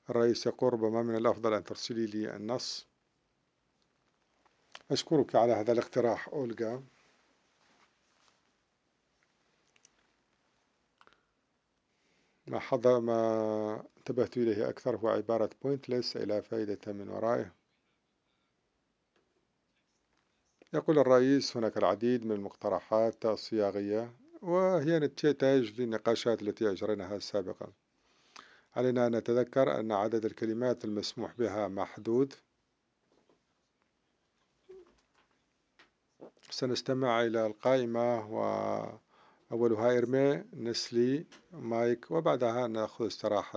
الرئيس يقول ربما من الأفضل أن ترسلي لي النص. أشكرك على هذا الاقتراح أولغا. ما انتبهت إليه أكثر هو عبارة pointless إلى فائدة من ورائه. يقول الرئيس هناك العديد من المقترحات الصياغية وهي نتاج للنقاشات التي أجريناها سابقا. علينا أن نتذكر أن عدد الكلمات المسموح بها محدود. سنستمع إلى القائمة وأولها إيرمي، نسلي، مايك، وبعدها نأخذ استراحة